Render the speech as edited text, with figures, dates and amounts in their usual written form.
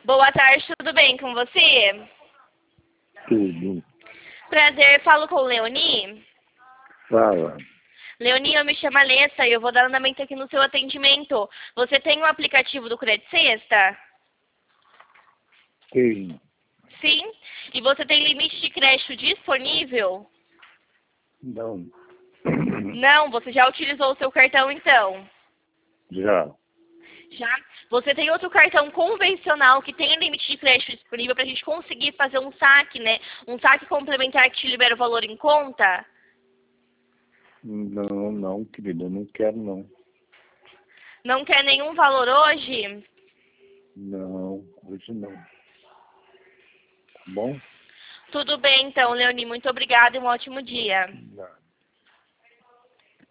Boa tarde, tudo bem com você? Tudo. Prazer, falo com o Leoni. Fala. Leoni, eu me chamo Alessa e eu vou dar andamento aqui no seu atendimento. Você tem o aplicativo do Credit Sexta? Tem. Sim. E você tem limite de crédito disponível? Não. Não, você já utilizou o seu cartão então? Já. Já? Você tem outro cartão convencional que tem limite de crédito disponível para a gente conseguir fazer um saque, né? Um saque complementar que te libera o valor em conta? Não, querida, não quero não. Não quer nenhum valor hoje? Não, hoje não. Tá bom? Tudo bem então, Leoni. Muito obrigada e um ótimo dia. Nada.